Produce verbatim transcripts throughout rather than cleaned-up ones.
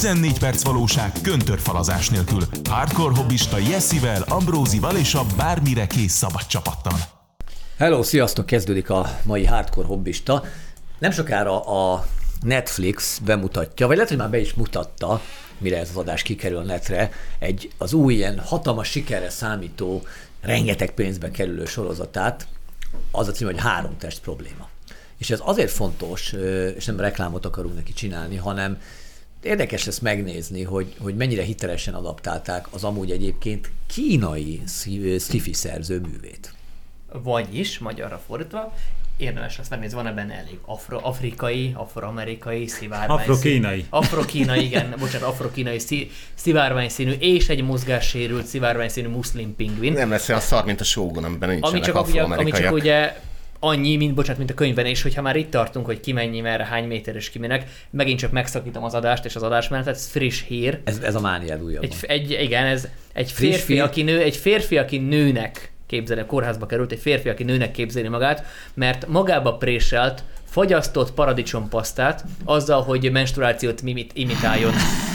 tizennégy perc valóság köntörfalazás nélkül. Hardcore hobbista Jessivel, Ambrózival és a bármire kész szabad csapattal. Hello, sziasztok! Kezdődik a mai Hardcore hobbista. Nem sokára a Netflix bemutatja, vagy lehet, hogy már be is mutatta, mire ez az adás kikerül a netre, egy az új ilyen hatalmas sikerre számító, rengeteg pénzbe kerülő sorozatát, az a cím, hogy Három test probléma. És ez azért fontos, és nem reklámot akarunk neki csinálni, hanem érdekes lesz megnézni, hogy, hogy mennyire hitelesen adaptálták az amúgy egyébként kínai sci-fi szerző művét. Vagyis, magyarra fordítva, érdemes lesz megnézni, van ebben elég afro, afrikai, afroamerikai, szivárvány Afro-kínai. Afro-kínai, igen, bocsánat, afro-kínai szivárvány színű és egy mozgássérült szivárvány színű muszlim pingvin. Nem lesz olyan szar, mint a Shogun, amiben nincsenek ami csak afroamerikaiak. Ami csak ugye annyi, mint, bocsánat, mint a könyvben, és hogyha már itt tartunk, hogy ki mennyi, merre, hány méter és kimenek, megint csak megszakítom az adást és az adásmenetet, ez friss hír. Ez, ez a mániád újabban. Egy, egy, igen, ez egy férfi, aki nő, egy férfi, aki nőnek képzelni, kórházba került, egy férfi, aki nőnek képzeli magát, mert magába préselt, fagyasztott paradicsompasztát azzal, hogy menstruációt mimit, imitáljon.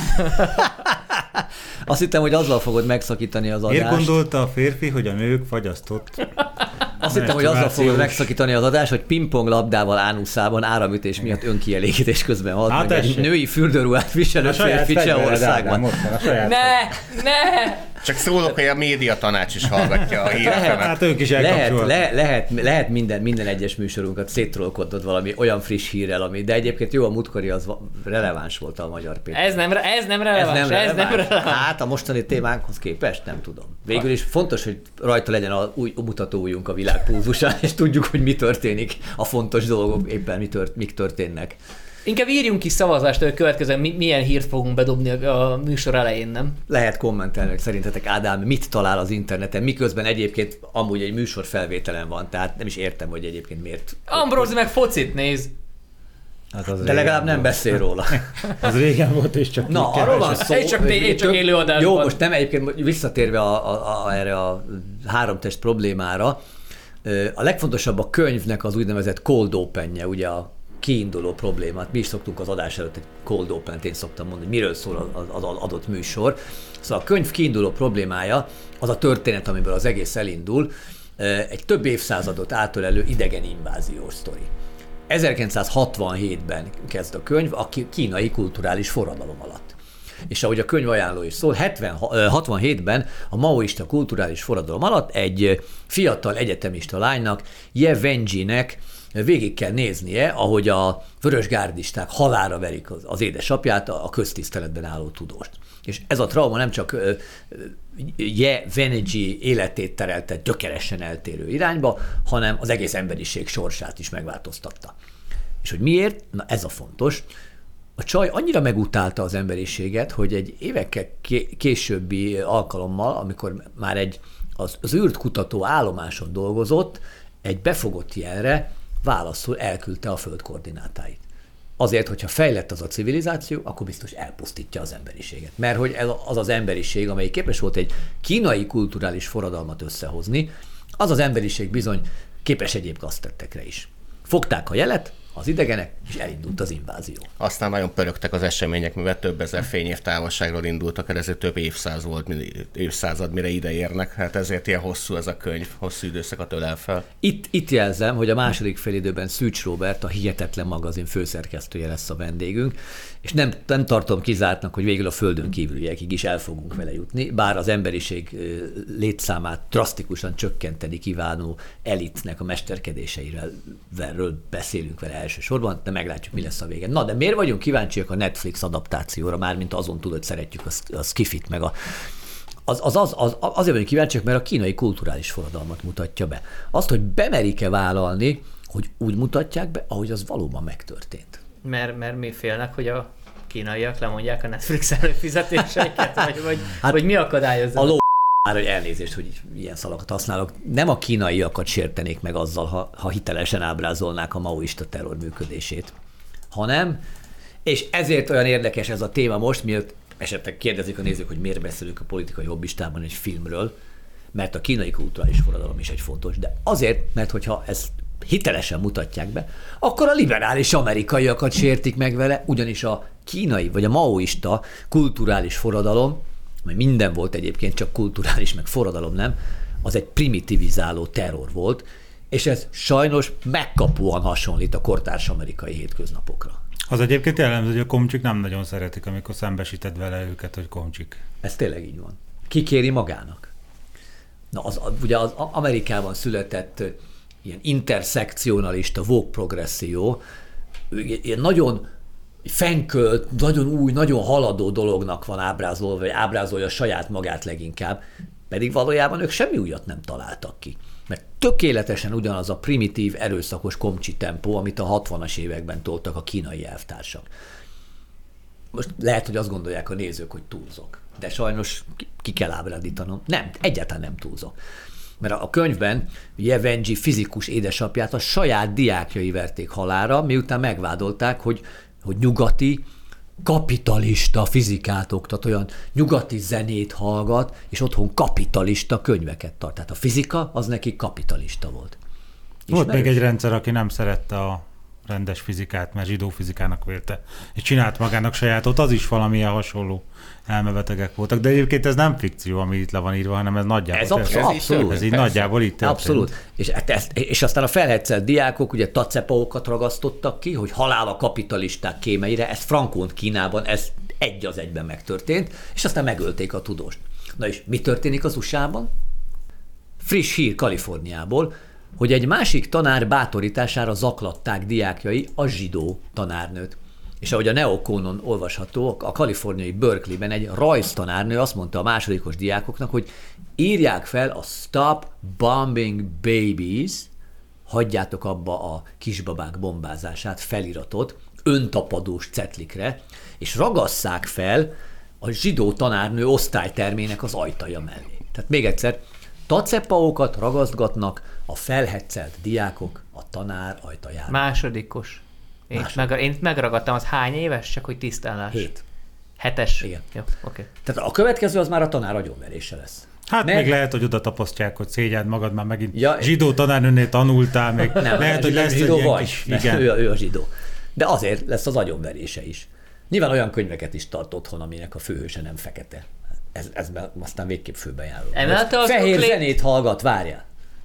Azt hittem, hogy azzal fogod megszakítani az adást. Miért gondolta a férfi, hogy a nők fagyasztott? Azt hittem, hogy azzal fogod megszakítani az adást, hogy pingpong labdával ánuszában áramütés miatt önkielégítés közben halt hát meg egy női fürdőruhát viselő férfi Csehországban. Ne! Ne! Csak szólok, hogy a média tanács is hallgatja a híreket. Hát ők is lehet, le, lehet, lehet minden, minden egyes műsorunkat széttrollkodott valami olyan friss hírrel, ami, de egyébként jó, a múltkori az releváns volt a Magyar Péter. Ez nem, ez nem releváns, ez nem releváns. Ez nem releváns. Hát a mostani témánkhoz képest nem tudom. Végül is fontos, hogy rajta legyen a új mutatóujjunk a világ pulzusán, és tudjuk, hogy mi történik, a fontos dolgok éppen mi tört, mik történnek. Inkább írjunk ki szavazást, hogy következően milyen hírt fogunk bedobni a műsor elején, nem? Lehet kommentelni, hogy szerintetek Ádám mit talál az interneten, miközben egyébként amúgy egy műsor felvételen van, tehát nem is értem, hogy egyébként miért. Ambrózi meg focit néz. Hát az de legalább nem beszél róla. Az régen volt, és csak na, arról van szó. Én csak, én csak élő adásban. Jó, most nem egyébként visszatérve a, a, a, erre a három test problémára, a legfontosabb a könyvnek az úgynevezett cold openje, ugye a kiinduló problémát. Mi is szoktunk az adás előtt egy cold open-t, én szoktam mondani, hogy miről szól az, az adott műsor. Szóval a könyv kiinduló problémája az a történet, amiből az egész elindul, egy több évszázadot átölelő idegen inváziós sztori. ezerkilencszázhatvanhétben kezd a könyv a kínai kulturális forradalom alatt. És ahogy a könyv ajánló is szól, hatvanhétben a maoista kulturális forradalom alatt egy fiatal egyetemista lánynak, Ye Wenjinek végig kell néznie, ahogy a vörösgárdisták halálra verik az, az édesapját, a köztiszteletben álló tudóst. És ez a trauma nem csak uh, Ye Wenji életét terelte gyökeresen eltérő irányba, hanem az egész emberiség sorsát is megváltoztatta. És hogy miért? Na ez a fontos. A csaj annyira megutálta az emberiséget, hogy egy évekkel későbbi alkalommal, amikor már egy az, az űrt kutató állomáson dolgozott, egy befogott jelre válaszul elküldte a föld koordinátáit. Azért, hogyha fejlett az a civilizáció, akkor biztos elpusztítja az emberiséget. Mert hogy ez az az emberiség, amely képes volt egy kínai kulturális forradalmat összehozni, az az emberiség bizony képes egyéb gaztettekre is. Fogták a jelet, az idegenek, és elindult az invázió. Aztán nagyon pörögtek az események, mivel több ezer fényév távolságról indultak el, ezért több évszázad volt, évszázad, mire ide érnek. Hát ezért ilyen hosszú ez a könyv, hosszú időszakot ölel fel. Itt, itt jelzem, hogy a második félidőben Szűcs Róbert, a Hihetetlen magazin főszerkesztője lesz a vendégünk, és nem, nem tartom kizártnak, hogy végül a földön kívüliekig is el fogunk vele jutni, bár az emberiség létszámát drasztikusan csökkenteni kívánó elitnek a mesterkedéseiről beszélünk vele elsősorban, de meglátjuk, mi lesz a vége. Na, de miért vagyunk kíváncsiak a Netflix adaptációra, mármint azon túl, hogy szeretjük a, a skifit, meg a... Az, az, az, az, azért vagyunk kíváncsiak, mert a kínai kulturális forradalmat mutatja be. Azt, hogy bemerik-e vállalni, hogy úgy mutatják be, ahogy az valóban megtörtént. Mert, mert mi félnek, hogy a kínaiak lemondják a Netflix előfizetéseiket, vagy, vagy, hát vagy mi akadályozza? A ló... Már, hogy elnézést, hogy ilyen szavakat használok, nem a kínaiakat sértenék meg azzal, ha, ha hitelesen ábrázolnák a maoista terror működését, hanem, és ezért olyan érdekes ez a téma most, miért esetleg kérdezik a nézők, hogy miért beszélünk a politikai hobbistában egy filmről, mert a kínai kulturális forradalom is egy fontos, de azért, mert hogyha ezt hitelesen mutatják be, akkor a liberális amerikaiakat sértik meg vele, ugyanis a kínai vagy a maoista kulturális forradalom, mert minden volt egyébként, csak kulturális, meg forradalom nem, az egy primitivizáló terror volt, és ez sajnos megkapóan hasonlít a kortárs amerikai hétköznapokra. Az egyébként jellemző, hogy a komcsik nem nagyon szeretik, amikor szembesíted vele őket, hogy komcsik. Ez tényleg így van. Ki kéri magának? Na, az, ugye az Amerikában született ilyen interszekcionalista, woke progresszió, ilyen nagyon fenkölt, nagyon új, nagyon haladó dolognak van ábrázolva, vagy ábrázolja saját magát leginkább, pedig valójában ők semmi újat nem találtak ki. Mert tökéletesen ugyanaz a primitív, erőszakos komcsi tempó, amit a hatvanas években toltak a kínai elvtársak. Most lehet, hogy azt gondolják a nézők, hogy túlzok, de sajnos ki kell ábrándítanom. Nem, egyáltalán nem túlzok. Mert a könyvben Jevenji fizikus édesapját a saját diákjai verték halálra, miután megvádolták, hogy, hogy nyugati, kapitalista fizikát oktat, olyan nyugati zenét hallgat, és otthon kapitalista könyveket tart. Tehát a fizika az neki kapitalista volt. Volt még egy rendszer, aki nem szerette a rendes fizikát, mert zsidó fizikának vélte, és csinált magának sajátot, az is valamilyen hasonló elmebetegek voltak, de egyébként ez nem fikció, ami itt le van írva, hanem ez nagyjából. Ez abszolút. Ez, abszolút, ez így persze. Nagyjából itt történt. Abszolút. És, ezt, és aztán a felhetszelt diákok ugye tacepaókat ragasztottak ki, hogy halál a kapitalisták kémeire, ez Frankón Kínában, ez egy az egyben megtörtént, és aztán megölték a tudóst. Na és mi történik az u es á-ban? Friss hír Kaliforniából, hogy egy másik tanár bátorítására zaklatták diákjai a zsidó tanárnőt. És ahogy a Neokonon olvasható, a kaliforniai Berkeleyben egy rajztanárnő azt mondta a másodikos diákoknak, hogy írják fel a Stop Bombing Babies, hagyjátok abba a kisbabák bombázását, feliratot, öntapadós cetlikre, és ragasszák fel a zsidó tanárnő osztálytermének az ajtaja mellé. Tehát még egyszer, tacepaókat ragasztgatnak a felhetszelt diákok a tanár ajtajára. Másodikos. Én, Második. meg, én megragadtam, az hány éves? Csak hogy tisztán Hét. Hetes? Igen. Jó, oké. Okay. Tehát a következő az már a tanár agyonverése lesz. Hát Meg... még lehet, hogy oda tapasztják, hogy szégyeld magad, már megint Ja, zsidó tanárnőnél tanultál, még nem, lehet, hogy lesz egy zsidó ilyen vagy, kis... Igen. Ő, a, ő a zsidó. De azért lesz az agyonverése is. Nyilván olyan könyveket is tart otthon, aminek a főhőse nem fekete. Ez, ez aztán végképp főbejáró. Fehér öklét... zenét hallgat, várjál.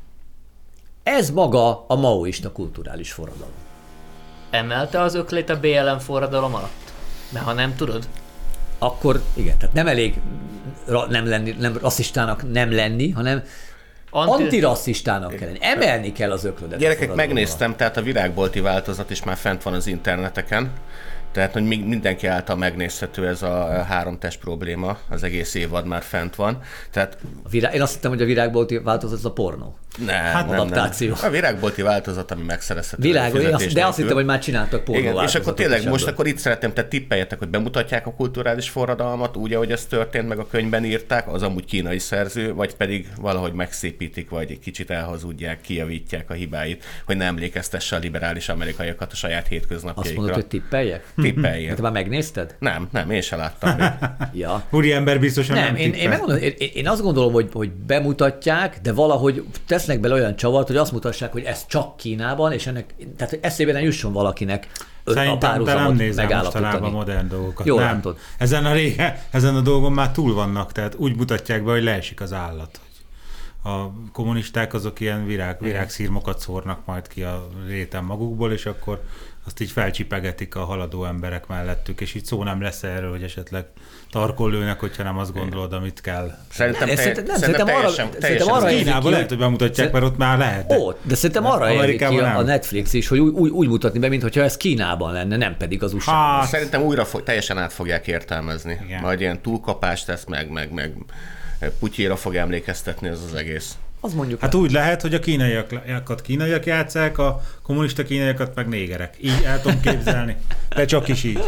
Ez maga a maoista kulturális forradalom. Emelte az öklét a bé el em forradalom alatt? Mert ha nem tudod, akkor igen, tehát nem elég ra, nem, lenni, nem rasszistának nem lenni, hanem Anti... antirasszistának kell lenni. Emelni kell az öklödet. Gyerekek, megnéztem, tehát a virágbolti változat is már fent van az interneteken. Tehát, hogy mindenki által megnézhető ez a három test probléma, az egész évad már fent van. Tehát... A virág... Én azt hittem, hogy a virágbolti változat az a pornó. Nem, hát, nem, adaptáció. nem. A virágbolti változat, ami megszerezhető. Világ, de azt nélkül. Hittem, hogy már csináltak pornó igen, változatot. és akkor tényleg most akkor itt szeretném, tehát tippeljetek, hogy bemutatják a kulturális forradalmat úgy, ahogy ez történt, meg a könyvben írták, az amúgy kínai szerző, vagy pedig valahogy megszépítik, vagy egy kicsit elhazudják, kijavítják a hibáit, hogy ne emlékeztesse a liberális amerikaiakat a saját hétköznapjaikra. Azt mondod, hogy tippeljek? Tippeljek. Te már megnézted? Nem, nem, én se láttam még. Ja. Úri ember biztosan nem, nem én, én, megmondom, én, én azt gondolom, hogy, hogy bemutatják, de valahogy tesznek bele olyan csavart, hogy azt mutassák, hogy ez csak Kínában, és ennek, tehát eszébe nem jusson valakinek szerintem a párhuzamot megállapítani. Modern dolgokat. Jól nem. látod. Ezen a, régen, ezen a dolgon már túl vannak, tehát úgy mutatják be, hogy leesik az állat. A kommunisták azok ilyen virág, virágszírmokat szórnak majd ki a réten magukból, és akkor azt így felcsipegetik a haladó emberek mellettük, és így szó nem lesz erről, hogy esetleg tarkol lőnek, hogyha nem azt gondolod, amit kell. Szerintem, nem, te, szerintem, nem, szerintem teljesen, arra, teljesen arra Kínában lehet, hogy bemutatják, mert ott már lehet. De, ó, de szerintem arra érik ki a, a Netflix is, hogy úgy, úgy, úgy mutatni be, mintha ez Kínában lenne, nem pedig az u es á. Hát, szerintem újra fog, teljesen át fogják értelmezni. Igen. Majd ilyen túlkapást tesz, meg, meg, meg Putyira fog emlékeztetni ez az egész. Az mondjuk hát úgy lehet, hogy a kínaiakat kínaiak játsszák, a kommunista kínaiakat meg négerek. Így el tudom képzelni. De csak is így.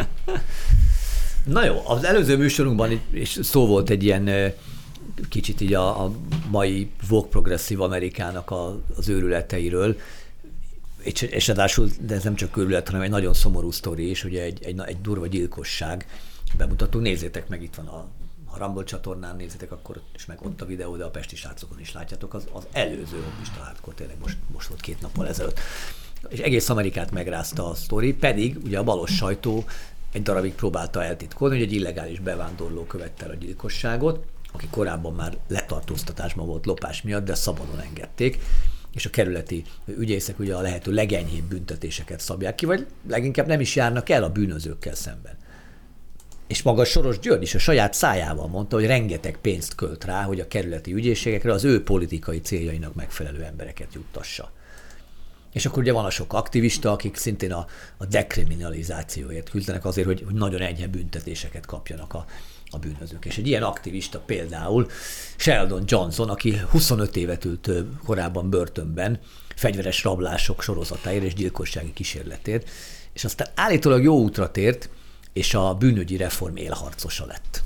Na jó, az előző műsorunkban is szó volt egy ilyen kicsit így a, a mai woke progresszív Amerikának a, az őrületeiről, és, és adásul, de ez nem csak őrület, hanem egy nagyon szomorú sztori is, ugye egy, egy, egy durva gyilkosság bemutató. Nézzétek meg, itt van a ha Rumble csatornán nézitek, akkor is meg ott a videó, de a pesti srácokon is látjátok, az, az előző hobbista hardcore, tényleg most, most volt két nappal ezelőtt. És egész Amerikát megrázta a sztori, pedig ugye a balos sajtó egy darabig próbálta eltitkolni, hogy egy illegális bevándorló követte el a gyilkosságot, aki korábban már letartóztatásban volt lopás miatt, de szabadon engedték, és a kerületi ügyészek ugye a lehető legenyhébb büntetéseket szabják ki, vagy leginkább nem is járnak el a bűnözőkkel szemben. És maga Soros György is a saját szájával mondta, hogy rengeteg pénzt költ rá, hogy a kerületi ügyészségekre az ő politikai céljainak megfelelő embereket juttassa. És akkor ugye van a sok aktivista, akik szintén a, a dekriminalizációért küzdenek azért, hogy, hogy nagyon enyhe büntetéseket kapjanak a, a bűnözők. És egy ilyen aktivista például Sheldon Johnson, aki huszonöt évet ült korábban börtönben fegyveres rablások sorozatáért és gyilkossági kísérletért, és aztán állítólag jó útra tért, és a bűnügyi reform élharcosa lett.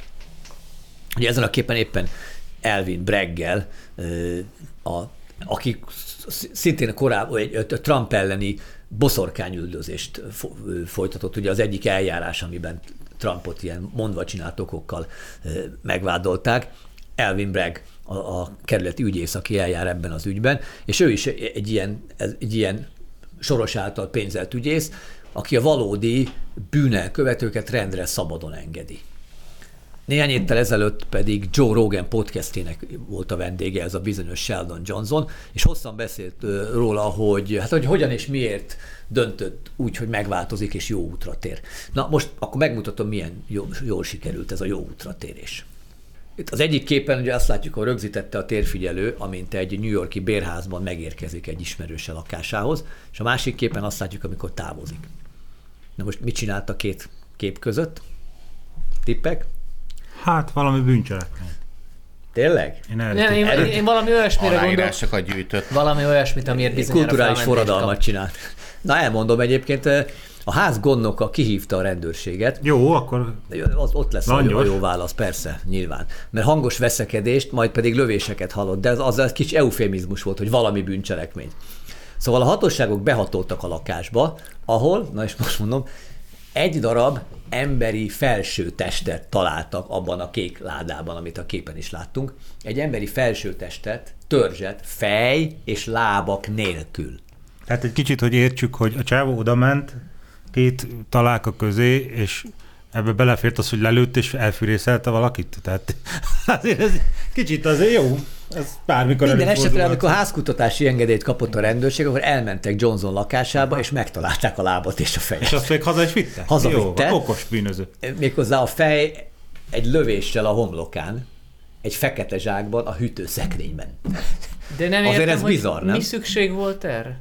Ugye ezen a képen éppen Alvin Bragg-gel, a, aki szintén korábban egy Trump elleni boszorkányüldözést folytatott, ugye az egyik eljárás, amiben Trumpot ilyen mondva csinált okokkal megvádolták. Alvin Bragg a, a kerületi ügyész, aki eljár ebben az ügyben, és ő is egy ilyen, egy ilyen Soros által pénzelt ügyész, aki a valódi bűnelkövetőket rendre szabadon engedi. Néhány héttel ezelőtt pedig Joe Rogan podcastének volt a vendége, ez a bizonyos Sheldon Johnson, és hosszan beszélt róla, hogy, hát, hogy hogyan és miért döntött úgy, hogy megváltozik és jó útra tér. Na most akkor megmutatom, milyen jól, jól sikerült ez a jó útra térés. Itt az egyik képen ugye azt látjuk, hogy rögzítette a térfigyelő, amint egy New York-i bérházban megérkezik egy ismerőse lakásához, és a másik képen azt látjuk, amikor távozik. Na most mit csinált a két kép között? Tippek? Hát valami bűncselekmény. Tényleg? Én, én, én, én valami olyasmire gondolok. gyűjtött. Valami olyasmit, amiért bizonyára kulturális forradalmat csinált. Na elmondom egyébként, a ház gondnoka kihívta a rendőrséget. Jó, akkor... Az, ott lesz a jó, a jó válasz, persze, nyilván. Mert hangos veszekedést, majd pedig lövéseket hallott, de az, az egy kicsi eufémizmus volt, hogy valami bűncselekmény. Szóval a hatóságok behatoltak a lakásba, ahol, na és most mondom, egy darab emberi felső testet találtak abban a kék ládában, amit a képen is láttunk. Egy emberi felső testet, törzset, fej és lábak nélkül. Tehát egy kicsit, hogy értsük, hogy a csávó odament két találka közé, és ebbe belefért az, hogy lelőtt és elfűrészelte valakit. Tehát azért ez kicsit azért jó. Ez bármikor Minden esetre, amikor házkutatási engedélyt kapott a rendőrség, akkor elmentek Johnson lakásába, és megtalálták a lábat és a fejet. És azt még haza is vitte? Hazavitte. Jó, okos bűnöző. Méghozzá a fej egy lövéssel a homlokán, egy fekete zsákban, a hűtőszekrényben. De nem azért értem, ez bizarr, nem? Mi szükség volt erre?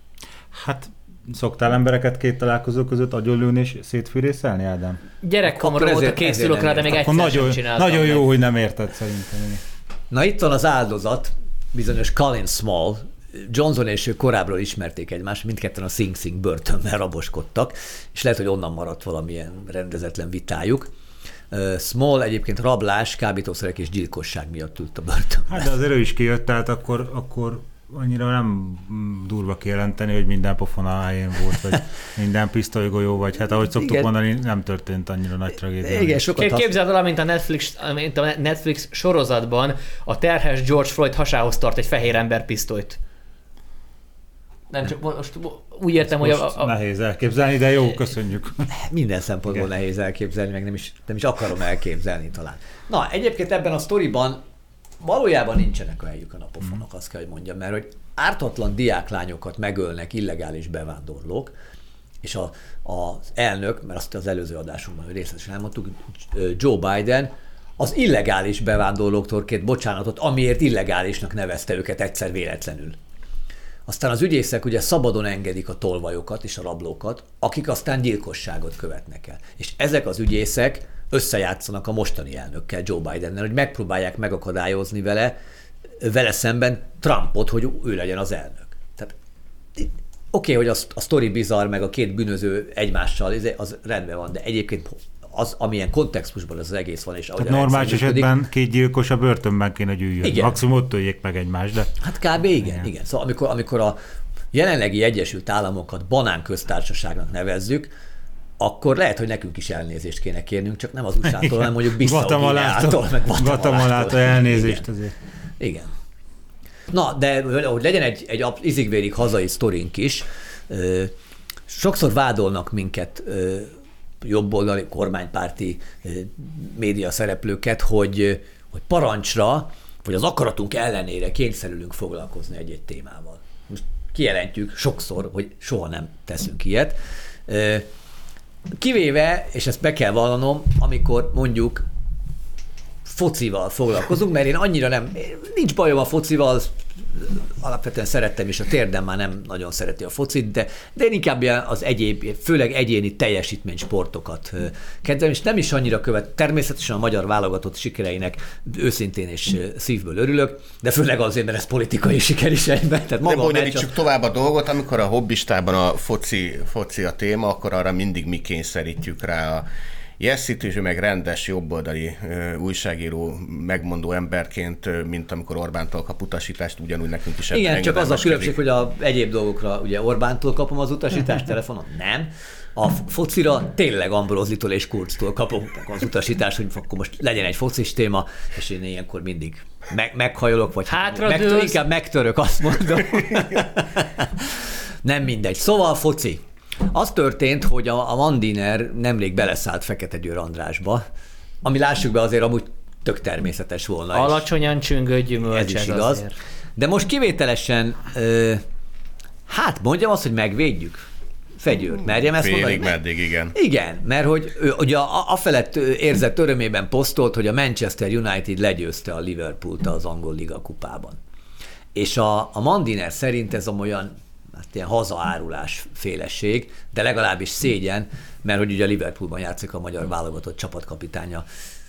Hát szoktál embereket két találkozó között agyonlőni és szétfűrészelni, Ádám? Gyerekkamra volt a készülök rá, de még egyszer nagyon, sem csináltam. Nagyon jó, meg. hogy nem érted szerintem. Na itt van az áldozat, bizonyos Colin Small. Johnson és ő korábbról ismerték egymást, mindketten a Sing Sing börtönben raboskodtak, és lehet, hogy onnan maradt valamilyen rendezetlen vitájuk. Small egyébként rablás, kábítószerek és gyilkosság miatt ült a börtönben. Hát de azért ő is kijött, tehát akkor, akkor annyira nem durva kijelenteni, hogy minden pofon a helyén volt, vagy minden pisztolygolyó, vagy hát ahogy szoktuk igen. mondani, nem történt annyira nagy tragédia. Igen, sokat képzeld el, mint a, Netflix, mint a Netflix sorozatban a terhes George Floyd hasához tart egy fehér ember pisztolyt. Nem csak most úgy értem, most hogy... A, a... nehéz elképzelni, de jó, köszönjük. Minden szempontból igen. nehéz elképzelni, meg nem is, nem is akarom elképzelni talán. Na, egyébként ebben a sztoriban valójában nincsenek a helyükön a pofonok, azt kell, hogy mondjam, mert hogy ártatlan diáklányokat megölnek illegális bevándorlók, és a, az elnök, mert azt az előző adásunkban hogy részletesen elmondtuk, Joe Biden az illegális bevándorlóktól kért bocsánatot, amiért illegálisnak nevezte őket egyszer véletlenül. Aztán az ügyészek ugye szabadon engedik a tolvajokat és a rablókat, akik aztán gyilkosságot követnek el. És ezek az ügyészek összejátszanak a mostani elnökkel, Joe Bidennel, hogy megpróbálják megakadályozni vele, vele szemben Trumpot, hogy ő legyen az elnök. Tehát oké, okay, hogy a, a sztori bizarr, meg a két bűnöző egymással, az rendben van, de egyébként az, amilyen kontextusban az egész van, és ahogy normális esetben két gyilkos a börtönben kéne gyűjjön. Igen. Maximum ott öljék meg egymást, de... Hát kb. igen, igen. igen. Szóval amikor, amikor a jelenlegi Egyesült Államokat banánköztársaságnak nevezzük, akkor lehet, hogy nekünk is elnézést kéne kérnünk, csak nem az u es á-tól, hanem mondjuk Bissau Guatemalától, meg Guatemalától elnézést Igen. azért. Igen. Na, de hogy legyen egy, egy izigvérig hazai sztorink is, ö, sokszor vádolnak minket ö, jobboldali, kormánypárti ö, média szereplőket, hogy, hogy parancsra, vagy az akaratunk ellenére kényszerülünk foglalkozni egy-egy témával. Most kijelentjük sokszor, hogy soha nem teszünk ilyet. Ö, kivéve, és ezt be kell vallanom, amikor mondjuk focival foglalkozunk, mert én annyira nem, nincs bajom a focival, alapvetően szerettem, és a térdem már nem nagyon szereti a focit, de, de én inkább az egyéb, főleg egyéni teljesítménysportokat kedvelem, és nem is annyira követ. Természetesen a magyar válogatott sikereinek őszintén és szívből örülök, de főleg azért, mert ez politikai siker is egyben. Tehát maga de bonyolítsuk tovább a dolgot, amikor a hobbistában a foci, foci a téma, akkor arra mindig mi kényszerítjük rá a Jessit is, meg rendes jobboldali ö, újságíró, megmondó emberként, mint amikor Orbántól kap utasítást, ugyanúgy nekünk is. Igen, csak az a különbség, hogy a egyéb dolgokra ugye Orbántól kapom az utasítást telefonon, nem. A focira tényleg Ambrózitól és Kurztól kapom az utasítást, hogy akkor most legyen egy focis téma, és én ilyenkor mindig meg, meghajolok, vagy megtör, inkább megtörök, azt mondom. Nem mindegy. Szóval foci. Az történt, hogy a, a Mandiner nemrég beleszállt Fekete Győr Andrásba, ami lássuk be azért amúgy tök természetes volna. Alacsonyan csüngött gyümölcs, ez is igaz. Azért. De most kivételesen, ö, hát mondjam azt, hogy megvédjük Fegyőrt. Merjem ezt Félig mondani? meddig, igen. Igen, mert hogy ő, ugye afelett érzett örömében posztolt, hogy a Manchester United legyőzte a Liverpoolt az angol liga kupában. És a, a Mandiner szerint ez olyan hát ilyen hazaárulás félesség, de legalábbis szégyen, mert hogy ugye a Liverpoolban játszik a magyar válogatott csapatkapitánya,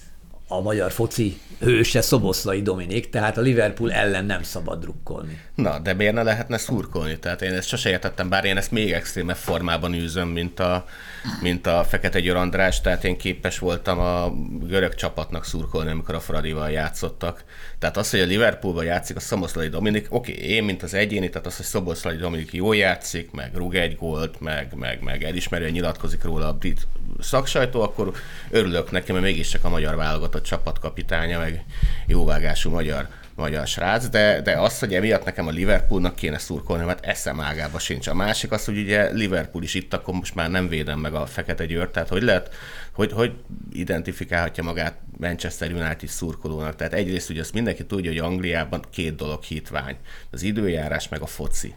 a magyar foci hőse Szoboszlai Dominik, tehát a Liverpool ellen nem szabad drukkolni. Na, de miért ne lehetne szurkolni? Tehát én ezt sose értettem, bár én ezt még extrémebb formában űzöm, mint a, mint a Fekete Győr András, tehát én képes voltam a görög csapatnak szurkolni, amikor a Fradival játszottak. Tehát az, hogy a Liverpoolban játszik a Szoboszlai Dominik, oké, okay, én, mint az egyéni, tehát az, hogy Szoboszlai Dominik jól játszik, meg rúg egy gólt, meg, meg, meg elismerően nyilatkozik róla a brit szaksajtó, akkor örülök neki, mert mégiscsak a magyar válogatott csapatkapitánya, meg jóvágású magyar, magyar srác, de, de az, hogy emiatt nekem a Liverpoolnak kéne szurkolni, mert eszem ágába sincs. A másik az, hogy ugye Liverpool is itt, akkor most már nem védem meg a Fekete Győrt, tehát hogy lehet, hogy, hogy identifikálhatja magát Manchester United szurkolónak. Tehát egyrészt ugye azt mindenki tudja, hogy Angliában két dolog hitvány. Az időjárás meg a foci.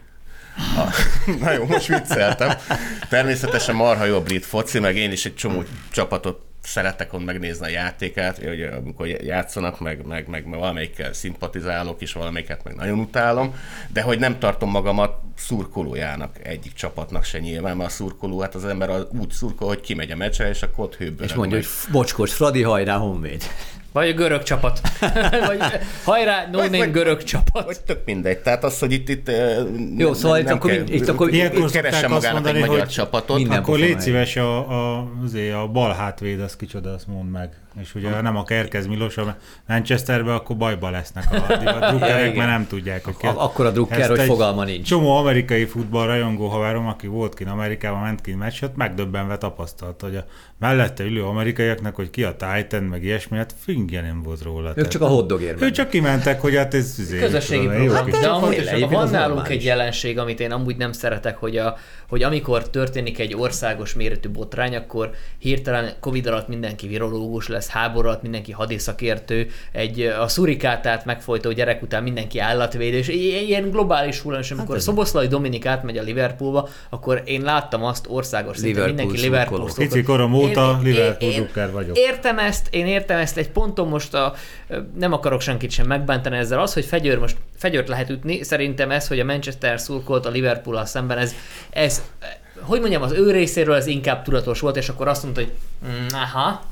A, na jó, most vicceltem. Természetesen marha jó a brit foci, meg én is egy csomó csapatot szeretek ott megnézni a játékát, hogy amikor játszanak, meg, meg, meg valamelyikkel szimpatizálok, és valamelyiket meg nagyon utálom, de hogy nem tartom magamat szurkolójának egyik csapatnak se nyilván, mert a szurkoló, hát az ember úgy szurkol, hogy kimegy a meccsre, és akkor ott hőből. És mondja, meg. Hogy bocskos, Fradi, hajrá, Honvéd. Vagy a görög csapat. Vagy hajrá, no name görög csapat. Vagy tök mindegy. Tehát az, hogy itt... itt Jó, nem, szóval nem itt, kell, itt akkor... Ilyenkor keresse magának mondani, egy magyar csapatot. Akkor légy szíves, a, a, a bal hátvéd, az kicsoda, azt mondd meg. És ugye nem a Kerkez Milos, a Manchesterbe, akkor bajba lesznek a, a drukkerek, mert nem tudják. Hogy a, akkor a drukker, hogy fogalma nincs. Csomó amerikai futball rajongó haverom, aki volt kint Amerikában, ment kint meccset, megdöbbenve tapasztalt, hogy a mellette ülő amerikaiaknak, hogy ki a Titan, meg ilyesmi, hát fingje nem volt róla. Ők tehát, csak a hotdogért mentek. Ők csak kimentek, hogy hát ez... Közösségi program. De amúgy van nálunk egy jelenség, amit én amúgy nem szeretek, hogy, a, hogy amikor történik egy országos méretű botrány, akkor hirtelen Covid alatt mindenki virológus lesz, háború alatt mindenki hadészakértő, egy a szurikátát megfojtó gyerek után mindenki állatvédő, és ilyen globális hullám, amikor hát Szoboszlai Dominik átmegy a Liverpoolba, akkor én láttam azt országos szinten, mindenki Liverpool szokott. Pici korom óta Liverpool drukker vagyok. Értem ezt, én értem ezt, egy ponton most a, nem akarok senkit sem megbántani ezzel, az, hogy Fegyőr most Fegyőrt lehet ütni, szerintem ez, hogy a Manchester szurkolt a Liverpool-al szemben, ez, ez hogy mondjam, az ő részéről ez inkább tudatos volt, és akkor azt mondta, hogy mm, aha,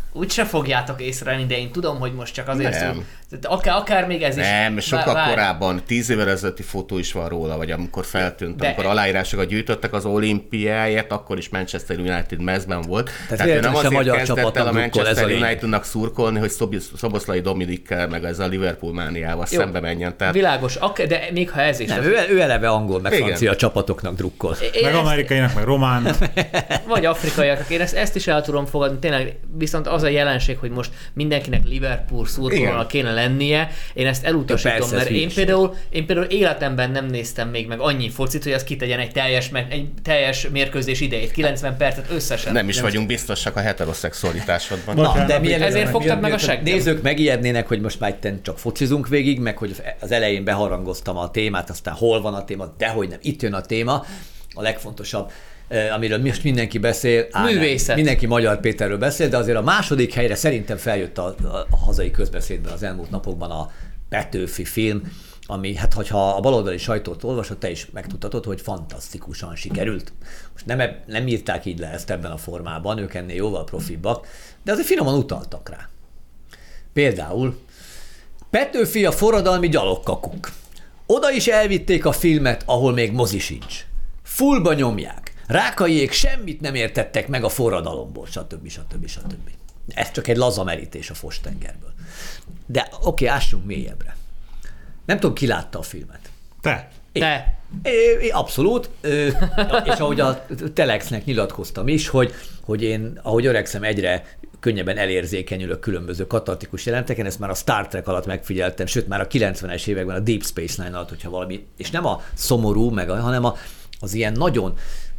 úgyse fogjátok észrevenni, de én tudom, hogy most csak azért Nem. szól. Akár, akár még ez is. Nem, sokkal Vár... korábban, tíz évvel ezelőtti fotó is van róla, vagy amikor feltűnt, de... amikor aláírásokat gyűjtöttek az olimpiáért, akkor is Manchester United mezben volt. Tehát, Tehát ő nem azért magyar kezdett el a Manchester a Unitednak szurkolni, hogy Szoboszlai Dominikkel, meg ez a Liverpool mániával Jó, szembe menjen. Tehát... Világos, okay, de még ha ez is. Nem, az... ő, ő eleve angol, meg Igen. francia csapatoknak drukkol. Én meg ezt... amerikainak, meg román. Vagy afrikaiak. Én ezt, ezt is el tudom fogadni. Tényleg viszont az a jelenség, hogy most mindenkinek Liverpool szurkolónak kéne lennie, én ezt elutasítom, persze, mert ez én például, én például életemben nem néztem még meg annyi focit, hogy az kitegyen egy teljes, meg, egy teljes mérkőzés idejét, kilencven percet összesen. Nem is nem vagyunk biztosak a heteroszexualitásodban. Na, de milyen, Ezért milyen, fogtad meg a milyen, seggem? Nézők megijednének, hogy most már itten csak focizunk végig, meg hogy az elején beharangoztam a témát, aztán hol van a téma, dehogy nem, itt jön a téma, a legfontosabb, amiről most mindenki beszél. Á, Művészet. Nem, mindenki Magyar Péterről beszél, de azért a második helyre szerintem feljött a, a, a hazai közbeszédben az elmúlt napokban a Petőfi film, ami, hát hogyha a baloldali sajtót olvasod, te is megtudhatod, hogy fantasztikusan sikerült. Most nem, nem írták így le ezt ebben a formában, ők ennél jóval profibbak, de azért finoman utaltak rá. Például Petőfi a forradalmi gyalogkakuk. Oda is elvitték a filmet, ahol még mozi sincs. Fullba nyomják. Rákaiék semmit nem értettek meg a forradalomból, stb. stb. stb. Ez csak egy laza merítés a Fostengerből. De oké, okay, ássunk mélyebbre. Nem tudom, ki látta a filmet. Te. Te. É, é, abszolút, ö, és ahogy a Telexnek nyilatkoztam is, hogy, hogy én, ahogy öregszem, egyre könnyebben elérzékenyülök különböző katartikus jelenteken, ezt már a Star Trek alatt megfigyeltem, sőt már a kilencvenes években a Deep Space Nine alatt, hogyha valami, és nem a szomorú, meg a, hanem a, az ilyen nagyon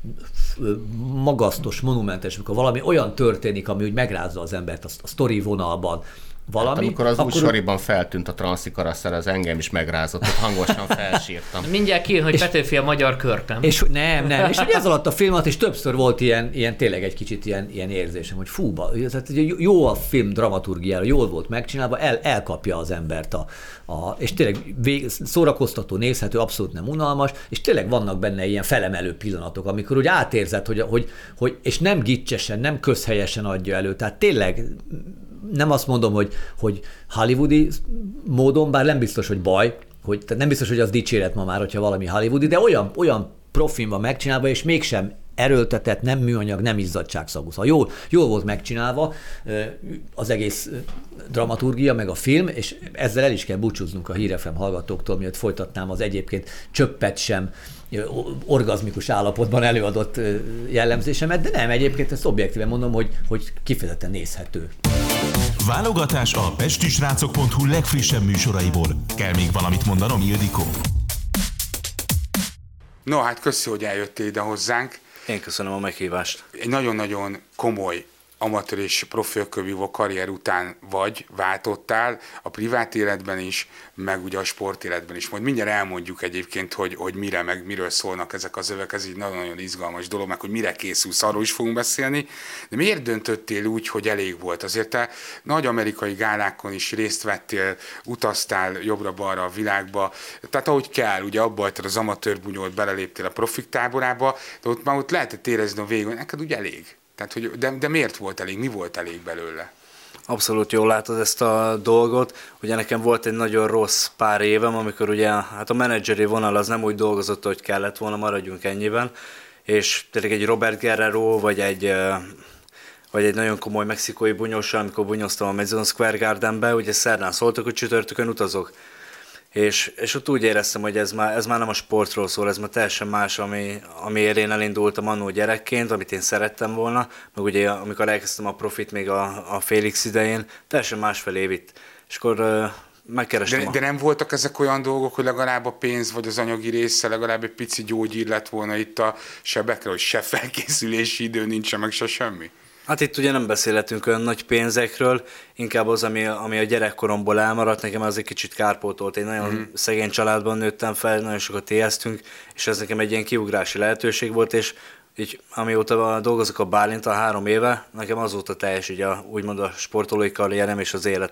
magasztos, monumentes, amikor valami olyan történik, ami úgy megrázza az embert a, a sztori vonalban, valami. Hát, amikor az akkor... új soriban feltűnt a Transzi Karaszer, az engem is megrázott, hogy hangosan felsírtam. Mindjárt kijön, hogy és, Petőfi a magyar körtem. És nem, nem. És hogy ez alatt a film alatt is többször volt ilyen, ilyen tényleg egy kicsit ilyen, ilyen érzésem, hogy fúba, tehát jó a film dramaturgiára, jól volt megcsinálva, el, elkapja az embert a, a és tényleg vég, szórakoztató, nézhető, abszolút nem unalmas, és tényleg vannak benne ilyen felemelő pillanatok, amikor úgy átérzed, hogy, hogy, hogy és nem gicsesen, nem közhelyesen adja elő, tehát tényleg nem azt mondom, hogy, hogy hollywoodi módon, bár nem biztos, hogy baj, hogy, tehát nem biztos, hogy az dicséret ma már, hogyha valami hollywoodi, de olyan, olyan profin van megcsinálva, és mégsem erőltetett, nem műanyag, nem izzadságszagú. Szóval jól, jól volt megcsinálva az egész dramaturgia, meg a film, és ezzel el is kell búcsúznunk a Hír ef em hallgatóktól, miatt folytatnám az egyébként csöppet sem orgazmikus állapotban előadott jellemzésemet, de nem, egyébként ezt objektíven mondom, hogy, hogy kifejezetten nézhető. Válogatás a pestisrácok pont hu legfrissebb műsoraiból. Kell még valamit mondanom, Ildikó? No, hát köszi, hogy eljöttél ide hozzánk. Én köszönöm a meghívást. Egy nagyon-nagyon komoly amatőr és profilkövívó karrier után vagy, váltottál a privát életben is, meg ugye a sportéletben is. Majd mindjárt elmondjuk egyébként, hogy, hogy mire, meg miről szólnak ezek az övek, ez egy nagyon-nagyon izgalmas dolog, meg hogy mire készülsz, arról is fogunk beszélni. De miért döntöttél úgy, hogy elég volt? Azért te nagy amerikai gálákon is részt vettél, utaztál jobbra-balra a világba, tehát ahogy kell, ugye abba hagytad az amatőr bunyót, beleléptél a profik táborába, de ott már ott lehetett érezni a végén, hogy neked úgy elég. Tehát, hogy, de, de miért volt elég? Mi volt elég belőle? Abszolút jól látod ezt a dolgot. Ugye nekem volt egy nagyon rossz pár évem, amikor ugye hát a menedzseri vonal az nem úgy dolgozott, hogy kellett volna, maradjunk ennyiben, és tényleg egy Robert Guerrero, vagy egy, vagy egy nagyon komoly mexikói bunyóssal, amikor bunyóztam a Madison Square Gardenbe, ugye szerdán szóltak, hogy csütörtökön utazok. És, és ott úgy éreztem, hogy ez már, ez már nem a sportról szól, ez már teljesen más, ami, amiért én elindultam annó gyerekként, amit én szerettem volna, meg ugye amikor elkezdtem a profit még a, a Félix idején, teljesen másfelé vitt. És akkor uh, megkerestem. De, a... de nem voltak ezek olyan dolgok, hogy legalább a pénz vagy az anyagi része, legalább egy pici gyógyír lett volna itt a sebekre, hogy se felkészülési idő nincsen, meg se semmi? Hát itt ugye nem beszélhetünk olyan nagy pénzekről, inkább az, ami, ami a gyerekkoromból elmaradt, nekem az egy kicsit kárpótolt. Én nagyon mm. szegény családban nőttem fel, nagyon sokat éheztünk, és ez nekem egy ilyen kiugrási lehetőség volt, és így amióta dolgozok a Bálintal három éve, nekem azóta teljes így a, úgymond a sportolói karrierem és az életem.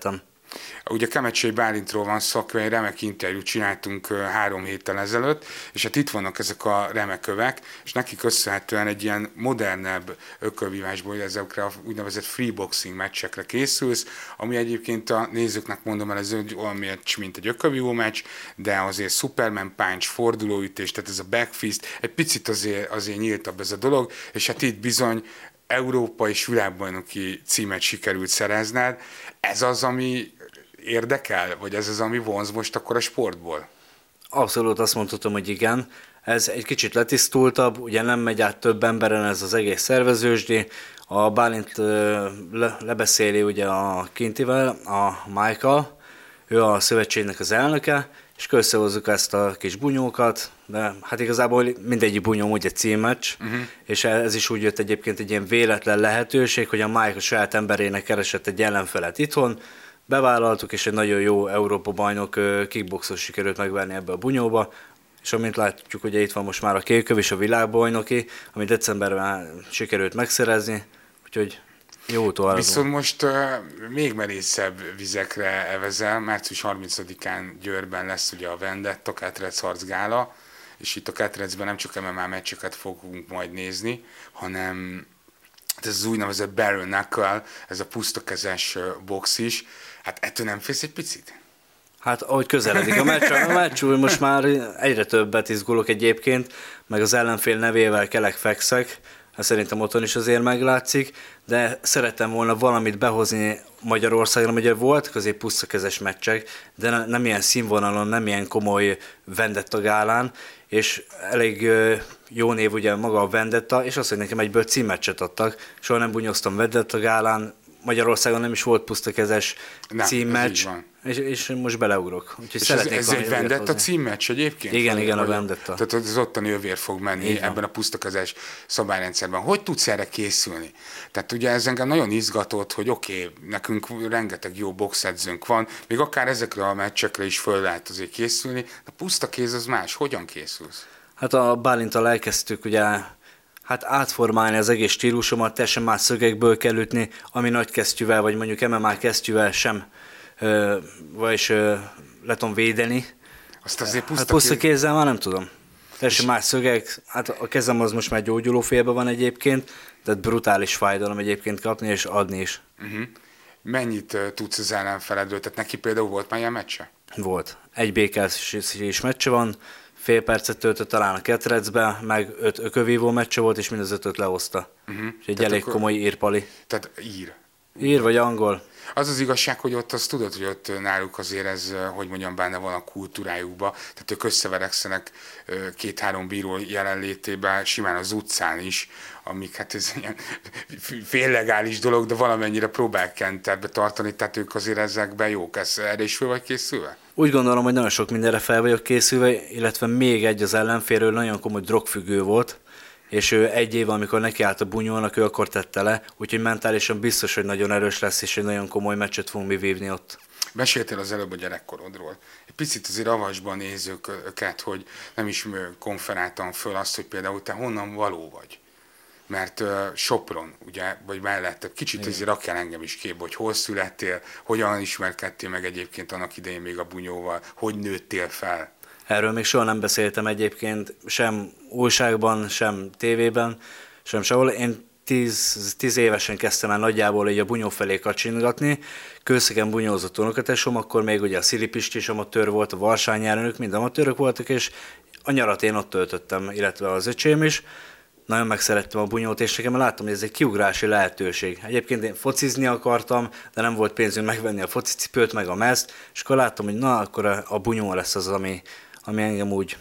Ugye Kemecsei Bálintról van szó, egy remek interjút csináltunk három héttel ezelőtt, és hát itt vannak ezek a remek övek, és neki köszönhetően egy ilyen modernebb ökölvívásból ezekre a úgynevezett freeboxing meccsekre készülsz, ami egyébként a nézőknek mondom el, ez olyan meccs, mint egy ökölvívó meccs, de azért Superman punch, fordulóütés, tehát ez a backfist, egy picit azért, azért nyíltabb ez a dolog, és hát itt bizony Európa és világbajnoki címet sikerült szerezned. Ez az, ami érdekel? Vagy ez az, ami vonz most akkor a sportból? Abszolút azt mondhatom, hogy igen. Ez egy kicsit letisztultabb, ugye nem megy át több emberen ez az egész szervezősdi. A Bálint le, lebeszéli ugye a Kintivel, a Michael, ő a szövetségnek az elnöke, és összehozzuk ezt a kis bunyókat, de hát igazából mindegyik bunyó úgy egy címmeccs, uh-huh. és ez is úgy jött egyébként egy ilyen véletlen lehetőség, hogy a Mike a saját emberének keresett egy ellenfelet itthon, bevállaltuk, és egy nagyon jó Európa-bajnok kickboxos sikerült megverni ebbe a bunyóba, és amint látjuk, ugye itt van most már a kéköv és a világbajnoki, amit decemberben sikerült megszerezni, úgyhogy jó utolsó. Viszont most uh, még merészebb vizekre evezel, március harmincadikán Győrben lesz ugye a Vendetta Ketrec harcgála, és itt a Ketrecben nem csak em em á meccseket fogunk majd nézni, hanem ez az úgynevezett bare knuckle, ez a pusztakezes box is. Hát ettől nem félsz egy picit? Hát ahogy közeledik a meccs, a meccs most már egyre többet izgulok egyébként, meg az ellenfél nevével kelek fekszek, szerintem otthon is azért meglátszik, de szerettem volna valamit behozni Magyarországra, ugye voltak azért pusztakezes meccsek, de ne, nem ilyen színvonalon, nem ilyen komoly Vendetta gálán, és elég jó név ugye maga a Vendetta, és azt, hogy nekem egyből címmeccset adtak, soha nem bunyoztam Vendetta gálán, Magyarországon nem is volt pusztakezes címmeccs, és, és most beleugrok. Úgyhogy és ez, ez egy Vendetta címmeccs egyébként? Igen, igen, a Vendetta. Tehát az ottani övér fog menni igen. ebben a pusztakezes szabályrendszerben. Hogy tudsz erre készülni? Tehát ugye ez engem nagyon izgatott, hogy oké, okay, nekünk rengeteg jó boxedzőnk van, még akár ezekre a meccsekre is föl lehet azért készülni, de pusztakéz az más. Hogyan készülsz? Hát a Bálinttal elkezdtük ugye hát átformálni az egész stílusomat, teljesen más szögekből kell ütni, ami nagy kesztyűvel, vagy mondjuk em em á kesztyűvel sem, ö, vagyis ö, le tudom védeni. Azt azért puszta, hát puszta kézzel már nem tudom. Teljesen más szögek, hát a kezem az most már gyógyulófélben van egyébként, tehát brutális fájdalom egyébként kapni és adni is. Uh-huh. Mennyit uh, tudsz az ellenfeledről? Tehát neki például volt már ilyen meccse? Volt. Egy békás is meccse van, fél percet töltött talán a Ketrecbe, meg öt ökövívó meccse volt, és mind az ötöt lehozta. Uh-huh. Egy tehát elég akkor, komoly írpali. Tehát ír. Ír vagy angol. Az az igazság, hogy ott azt tudod, hogy ott náluk azért ez, hogy mondjam, benne van a kultúrájukban, tehát ők összeverekszenek két-három bíró jelenlétében, simán az utcán is, amik hát ez ilyen féllegális dolog, de valamennyire próbálják kenterbe tartani, tehát ők azért ezekben jók. Ez erre is föl vagy készülve? Úgy gondolom, hogy nagyon sok mindenre fel vagyok készülve, illetve még egy az ellenfélről nagyon komoly drogfüggő volt, és ő egy év, amikor nekiállt a bunyónak, ő akkor tette le, úgyhogy mentálisan biztos, hogy nagyon erős lesz, és egy nagyon komoly meccset fogunk mi vívni ott. Meséltél az előbb a gyerekkorodról. Egy picit azért avasban nézők őket, hogy nem is konferáltam föl azt, hogy például te honnan való vagy. Mert uh, Sopron, ugye, vagy mellette, kicsit azért rakjál engem is képbe, hogy hol születtél, hogyan ismerkedtél meg egyébként annak idején még a bunyóval, hogy nőttél fel. Erről még soha nem beszéltem egyébként, sem újságban, sem tévében, sem sehol. Én tíz, tíz évesen kezdtem el nagyjából így a bunyó felé kacsingatni. Kőszegen bunyózott unokatesom, akkor még ugye a Szili Pisti is amatőr volt, a Varsányjárnök, mind amatőrök voltak, és a nyarat én ott töltöttem, illetve az öcsém is. Nagyon megszerettem a bunyót, és nekem láttam, hogy ez egy kiugrási lehetőség. Egyébként én focizni akartam, de nem volt pénzünk megvenni a focicipőt, meg a mezt, és akkor láttam, hogy na, akkor a, a bunyó lesz az, ami, ami engem úgy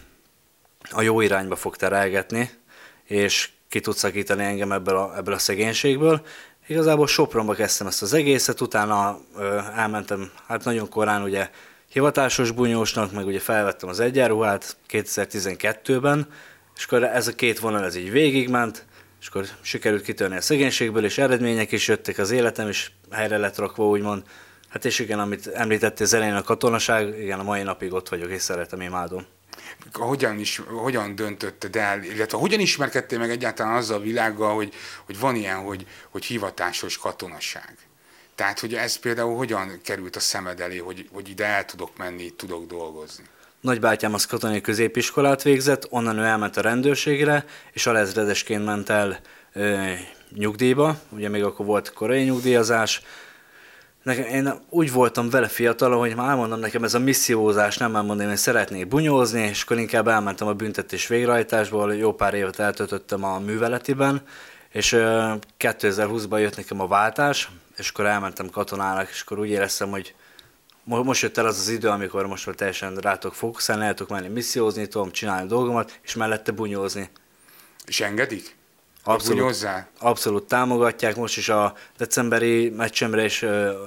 a jó irányba fog terelgetni, és ki tud szakítani engem ebből a, ebből a szegénységből. Igazából Sopronba kezdtem ezt az egészet, utána ö, elmentem, hát nagyon korán ugye hivatásos bunyósnak, meg ugye felvettem az egyenruhát kétezer-tizenkettőben, és akkor ez a két vonal ez így végigment, és akkor sikerült kitörni a szegénységből, és eredmények is jöttek, az életem is helyre lett rakva, úgymond. Hát és igen, amit említettél az elején a katonaság, igen, a mai napig ott vagyok, és szeretem, imádom. Hogyan, is, hogyan döntötted el, illetve hogyan ismerkedtél meg egyáltalán azzal a világgal, hogy, hogy van ilyen, hogy, hogy hivatásos katonaság? Tehát, hogy ez például hogyan került a szemed elé, hogy, hogy ide el tudok menni, itt tudok dolgozni? Nagybátyám az katonai középiskolát végzett, onnan ő elment a rendőrségre, és alezredesként ment el ö, nyugdíjba, ugye még akkor volt korai nyugdíjazás. Nekem, én úgy voltam vele fiatal, hogy már elmondom nekem ez a missziózás, nem elmondom, hogy szeretnék bunyózni, és akkor inkább elmentem a büntetés végrehajtásból, jó pár évet eltöltöttem a műveletiben, és ö, kétezer-húszban jött nekem a váltás, és akkor elmentem katonának, és akkor úgy éreztem, hogy most jött el az az idő, amikor most már teljesen rá tudok fókuszálni, el tudok menni missziózni, tudom csinálni dolgomat, és mellette bunyózni. És engedik? Abszolút, abszolút támogatják, most is a decemberi meccsemre is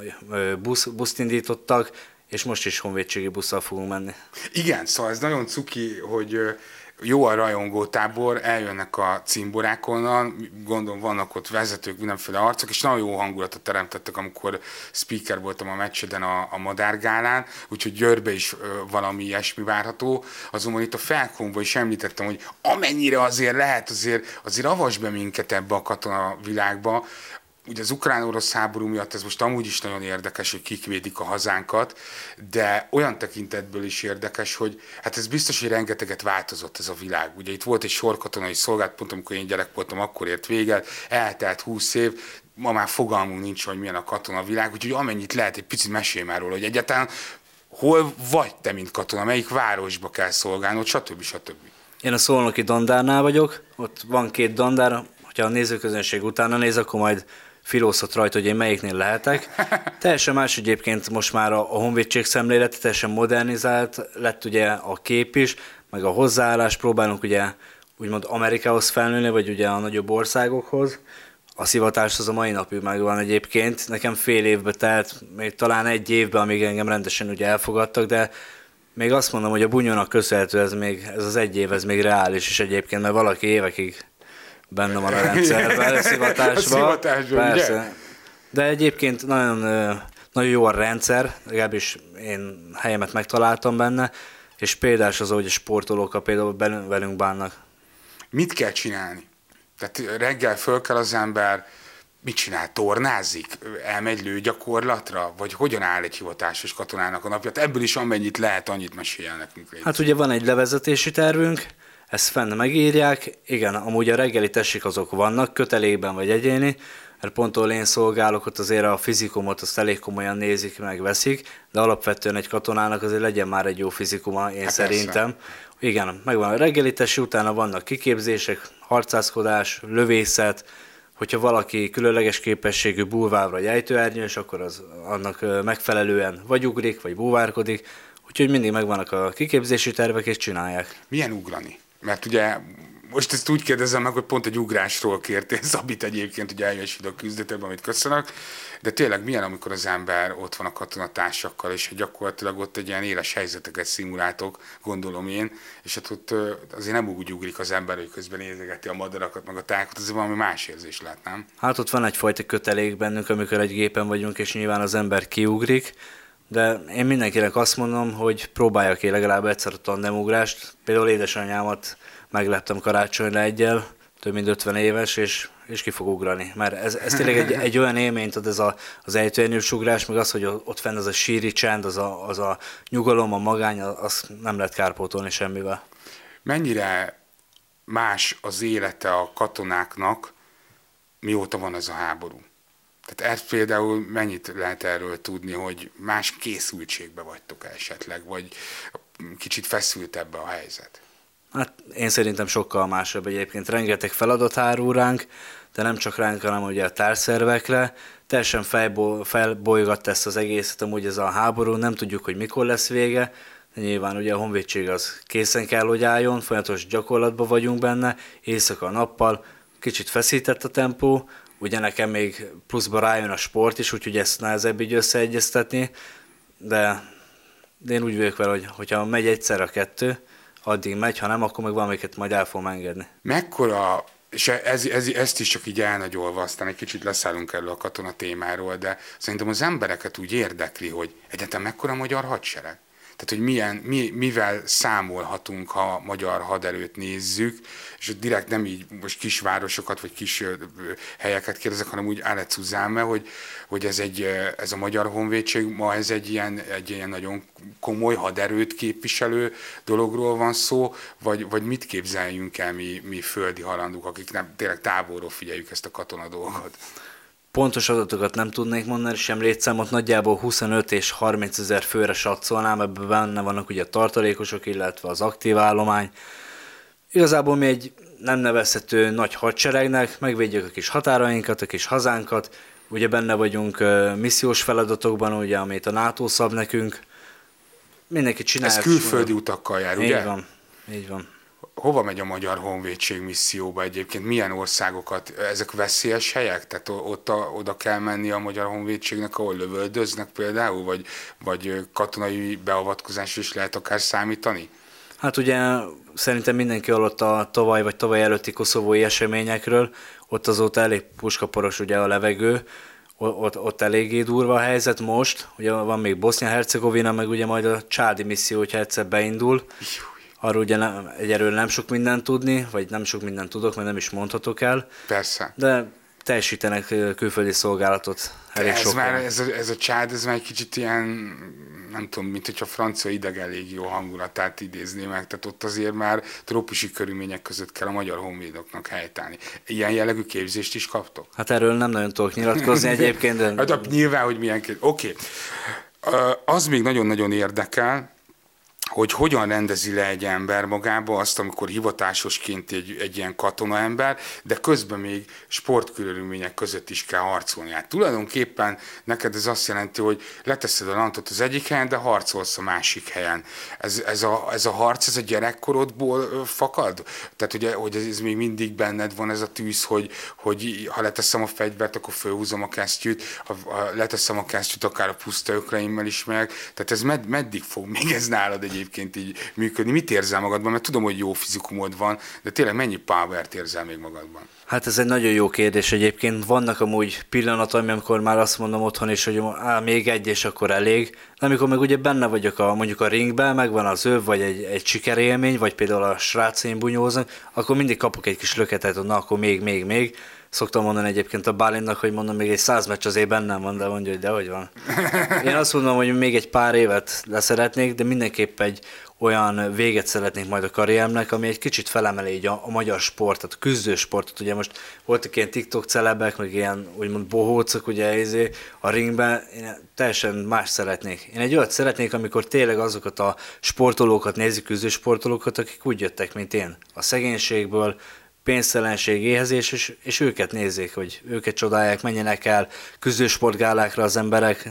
busz, buszt indítottak, és most is honvédségi busszal fogunk menni. Igen, szóval ez nagyon cuki, hogy jó a rajongótábor, eljönnek a cimborák onnan, gondolom vannak ott vezetők, mindenféle arcok, és nagyon jó hangulatot teremtettek, amikor speaker voltam a meccseden a, a Madárgálán, úgyhogy Győrbe is ö, valami ilyesmi várható. Azonban itt a Felkonban is említettem, hogy amennyire azért lehet, azért, azért avasd be minket ebbe a katona világba. Ugye az ukrán-orosz háború miatt ez most amúgy is nagyon érdekes, hogy kik védik a hazánkat, de olyan tekintetből is érdekes, hogy hát ez biztos, hogy rengeteget változott ez a világ. Ugye itt volt egy sor katonai szolgálat, pont amikor én gyerek voltam, akkor ért véget, eltelt húsz év, ma már fogalmunk nincs, hogy milyen a katonavilág, úgyhogy amennyit lehet, egy picit mesélj már róla, hogy egyáltalán hol vagy te, mint katona, melyik városba kell szolgálnod, stb. stb. Én a Szolnoki Dandárnál vagyok, ott van két dandár, hogyha a nézőközönség utána néz, akkor majd filószott rajta, hogy én melyiknél lehetek. Teljesen más egyébként most már a, a honvédség szemlélet, teljesen modernizált lett ugye a kép is, meg a hozzáállás, próbálunk ugye úgymond Amerikához felnőni, vagy ugye a nagyobb országokhoz. A szivatás az a mai napig megvan egyébként. Nekem fél évbe telt, még talán egy évben, amíg engem rendesen ugye elfogadtak, de még azt mondom, hogy a bunyónak köszönhető ez, még, ez az egy év, ez még reális is egyébként, mert valaki évekig benne van a rendszerben, a szivatásban. A szivatásban, persze. ugye? De egyébként nagyon, nagyon jó a rendszer, legalábbis én helyemet megtaláltam benne, és példás az, hogy a sportolókkal például velünk bánnak. Mit kell csinálni? Tehát reggel föl kell az ember, mit csinál? Tornázik? Elmegy lőgyakorlatra? Vagy hogyan áll egy hivatásos katonának a napja? Ebből is amennyit lehet, annyit meséljen nekünk. Légy. Hát ugye van egy levezetési tervünk, ezt fenn megírják, igen, amúgy a reggeli tessék azok vannak, kötelékben vagy egyéni, mert pont ahol én szolgálok, ott azért a fizikumot azt elég komolyan nézik, meg veszik, de alapvetően egy katonának azért legyen már egy jó fizikuma, én hát szerintem. Persze. Igen, megvan a reggeli tesi, utána vannak kiképzések, harcászkodás, lövészet, hogyha valaki különleges képességű bulvár vagy ejtőernyős, akkor az annak megfelelően vagy ugrik, vagy búvárkodik, úgyhogy mindig megvannak a kiképzési tervek, és csinálják. Milyen ugrani? Mert ugye most ezt úgy kérdezem meg, hogy pont egy ugrásról kértél Szabit egyébként, hogy eljössz ide a küzdetekben, amit köszönök, de tényleg milyen, amikor az ember ott van a katonatársakkal, és gyakorlatilag ott egy ilyen éles helyzeteket szimuláltok, gondolom én, és hát ott azért nem úgy ugrik az ember, hogy közben nézegeti a madarakat, meg a tájékot, azért valami más érzés lehet, nem? Hát ott van egyfajta kötelék bennünk, amikor egy gépen vagyunk, és nyilván az ember kiugrik, de én mindenkinek azt mondom, hogy próbálja ki legalább egyszer a tandemugrást. Például édesanyámat megleptem karácsonyra egyel, több mint ötven éves, és, és ki fog ugrani. Mert ez, ez tényleg egy, egy olyan élményt ad ez a, az ejtőernyős ugrás, meg az, hogy ott fenn az a síri csend, az a, az a nyugalom, a magány, az nem lehet kárpótolni semmivel. Mennyire más az élete a katonáknak, mióta van ez a háború? Tehát ezt például mennyit lehet erről tudni, hogy más készültségbe vagytok esetleg, vagy kicsit feszültebb a helyzet? Hát én szerintem sokkal másabb egyébként. Rengeteg feladat hárul ránk, de nem csak ránk, hanem ugye a társszervekre. Teljesen felbolygatta ezt az egészet, amúgy ez a háború, nem tudjuk, hogy mikor lesz vége, de nyilván ugye a honvédség az készen kell, hogy álljon, folyamatos gyakorlatban vagyunk benne, éjszaka nappal, kicsit feszített a tempó, ugye nekem még pluszba rájön a sport is, úgyhogy ezt nehezebb így összeegyeztetni, de, de én úgy vagyok vele, hogy hogyha megy egyszer a kettő, addig megy, ha nem, akkor meg valamiket majd el fogom engedni. Mekkora, és ez, ez, ezt is csak így elnagyolva, aztán egy kicsit leszállunk erről a katona témáról, de szerintem az embereket úgy érdekli, hogy egyáltalán mekkora a magyar hadsereg. Tehát, hogy milyen, mi, mivel számolhatunk, ha a magyar haderőt nézzük, és direkt nem így most kisvárosokat, vagy kis helyeket kérdezek, hanem úgy Alec Uzáme, hogy, hogy ez, egy, ez a Magyar Honvédség ma ez egy ilyen, egy ilyen nagyon komoly haderőt képviselő dologról van szó, vagy, vagy mit képzeljünk el mi, mi földi halandók, akik nem, tényleg távolról figyeljük ezt a katona dolgot? Pontos adatokat nem tudnék mondani, sem létszámot nagyjából huszonöt és harminc ezer főre satszolnám, ebben benne vannak ugye a tartalékosok, illetve az aktív állomány. Igazából mi egy nem nevezhető nagy hadseregnek, megvédjük a kis határainkat, a kis hazánkat, ugye benne vagyunk uh, missziós feladatokban, ugye, amit a NATO szab nekünk. Mindenki csinálja. Ez külföldi utakkal jár, ugye? Így van, így van. Hova megy a Magyar Honvédség misszióba egyébként? Milyen országokat? Ezek veszélyes helyek? Tehát ott a, oda kell menni a Magyar Honvédségnek, ahol lövöldöznek például? Vagy, vagy katonai beavatkozásra is lehet akár számítani? Hát ugye szerintem mindenki hallott a tavaly vagy tavaly előtti koszovói eseményekről. Ott azóta elég puskaporos ugye a levegő. Ott, ott eléggé durva a helyzet most. Ugye van még Bosznia-Hercegovina, meg ugye majd a csádi misszió, hogyha egyszer beindul. Arról ugye nem, egyelőre nem sok mindent tudni, vagy nem sok mindent tudok, mert nem is mondhatok el. Persze. De teljesítenek külföldi szolgálatot elég ez sokan. Már, ez, a, ez a csád, ez már egy kicsit ilyen, nem tudom, mint hogyha a francia idegen légió hangulatát idézné meg, tehát ott azért már trópusi körülmények között kell a magyar honvédoknak helytállni. Ilyen jellegű képzést is kaptok? Hát erről nem nagyon tudok nyilatkozni egyébként. De... Hát nyilván, hogy milyen képzés. Oké. Okay. Az még nagyon-nagyon érdekel, hogy hogyan rendezi le egy ember magába azt, amikor hivatásosként egy, egy ilyen katonaember, de közben még sportkörülmények között is kell harcolni. Hát tulajdonképpen neked ez azt jelenti, hogy leteszed a lantot az egyik helyen, de harcolsz a másik helyen. Ez, ez, a, ez a harc, ez a gyerekkorodból fakad? Tehát ugye, hogy ez még mindig benned van ez a tűz, hogy, hogy ha leteszem a fegyvert, akkor fölhúzom a kesztyűt, ha, ha leteszem a kesztyűt, akár a puszta ökreimmel is meg. Tehát ez med, meddig fog még ez nálad egy egyébként így működni. Mit érzel magadban? Mert tudom, hogy jó fizikumod van, de tényleg mennyi powert érzel még magadban? Hát ez egy nagyon jó kérdés egyébként. Vannak amúgy pillanataim, amikor már azt mondom otthon is, hogy á, még egy, és akkor elég. De amikor meg ugye benne vagyok a, mondjuk a ringben, megvan az öv, vagy egy, egy sikerélmény, vagy például a srácaim bunyóznak, akkor mindig kapok egy kis löketet, hogy na, akkor még, még, még. Szoktam mondani egyébként a Bálintnak, hogy mondom, még egy száz meccs azért bennem van, de mondja, hogy dehogy van. Én azt mondom, hogy még egy pár évet leszeretnék, de mindenképp egy olyan véget szeretnék majd a karrieremnek, ami egy kicsit felemeli így a, a magyar sportot, a küzdősportot. Ugye most voltak ilyen TikTok celebek, meg ilyen úgymond bohócok, ugye a ringben, én teljesen más szeretnék. Én egy olyat szeretnék, amikor tényleg azokat a sportolókat nézik, küzdősportolókat, akik úgy jöttek, mint én, a szegénységből, pénztelenség, éhezés, és, és őket nézzék, hogy őket csodálják, menjenek el küzdősportgálákra az emberek.